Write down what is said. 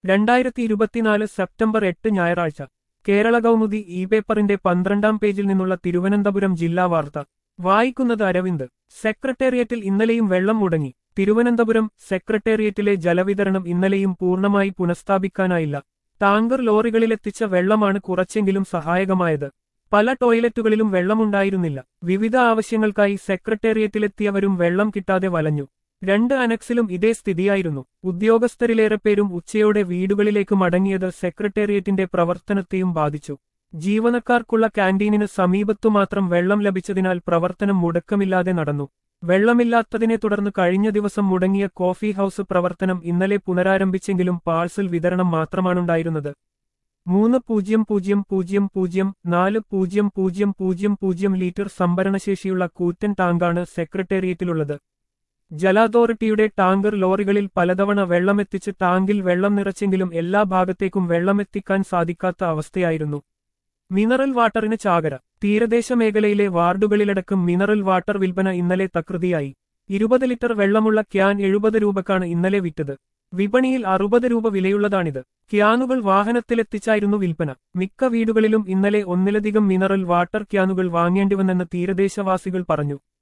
2024 September 8 ഞായറാഴ്ച Kerala Kaumudi E പേപ്പറിന്റെ 12-ാം പേജിൽ നിന്നുള്ള തിരുവനന്തപുരം ജില്ലാ വാർത്ത വായിക്കുന്നത് അരവിന്ദ്. സെക്രട്ടേറിയറ്റിൽ ഇന്നലെയും വെള്ളം മുടങ്ങി. തിരുവനന്തപുരം സെക്രട്ടേറിയറ്റിലെ ജലവിതരണം ഇന്നലെയും പൂർണ്ണമായി പുനഃസ്ഥാപിക്കാനായില്ല. ടാങ്കർ ലോറികളിലെത്തിച്ച വെള്ളമാണ് കുറച്ചെങ്കിലും സഹായകമായത്. പല ടോയ്ലറ്റുകളിലും വെള്ളമുണ്ടായിരുന്നില്ല. വിവിധ ആവശ്യങ്ങൾക്കായി സെക്രട്ടേറിയറ്റിലെത്തിയവരും വെള്ളം കിട്ടാതെ വലഞ്ഞു. 2 അനക്സിലും ഇതേ സ്ഥിതിയായിരുന്നു. ഉദ്യോഗസ്ഥരിലേറെ പേരും ഉച്ചയോടെ വീടുകളിലേക്ക് മടങ്ങിയത് സെക്രട്ടേറിയറ്റിന്റെ പ്രവർത്തനത്തെയും ബാധിച്ചു. ജീവനക്കാർക്കുള്ള കാന്റീനിന് സമീപത്തുമാത്രം വെള്ളം ലഭിച്ചതിനാൽ പ്രവർത്തനം മുടക്കമില്ലാതെ നടന്നു. വെള്ളമില്ലാത്തതിനെ തുടർന്ന് കഴിഞ്ഞ ദിവസം മുടങ്ങിയ കോഫി ഹൌസ് പ്രവർത്തനം ഇന്നലെ പുനരാരംഭിച്ചെങ്കിലും പാഴ്സൽ വിതരണം മാത്രമാണുണ്ടായിരുന്നത്. 3,000,000,40,000 ലിറ്റർ സംഭരണശേഷിയുള്ള കൂറ്റൻ ടാങ്കാണ് സെക്രട്ടേറിയറ്റിലുള്ളത്. ജല അതോറിറ്റിയുടെ ടാങ്കർ ലോറികളിൽ പലതവണ വെള്ളമെത്തിച്ച് ടാങ്കിൽ വെള്ളം നിറച്ചെങ്കിലും എല്ലാ ഭാഗത്തേക്കും വെള്ളമെത്തിക്കാൻ സാധിക്കാത്ത അവസ്ഥയായിരുന്നു. മിനറൽ വാട്ടറിന് ചാകര. തീരദേശ മേഖലയിലെ വാർഡുകളിലടക്കം മിനറൽ വാട്ടർ വിൽപ്പന ഇന്നലെ തകൃതിയായി. 20 ലിറ്റർ വെള്ളമുള്ള ക്യാൻ 70 രൂപക്കാണ് ഇന്നലെ വിറ്റത്. വിപണിയിൽ 60 രൂപ വിലയുള്ളതാണിത്. ക്യാനുകൾ വാഹനത്തിലെത്തിച്ചായിരുന്നു വിൽപ്പന. മിക്ക വീടുകളിലും ഇന്നലെ ഒന്നിലധികം മിനറൽ വാട്ടർ ക്യാനുകൾ വാങ്ങേണ്ടിവന്നെന്ന് തീരദേശവാസികൾ പറഞ്ഞു.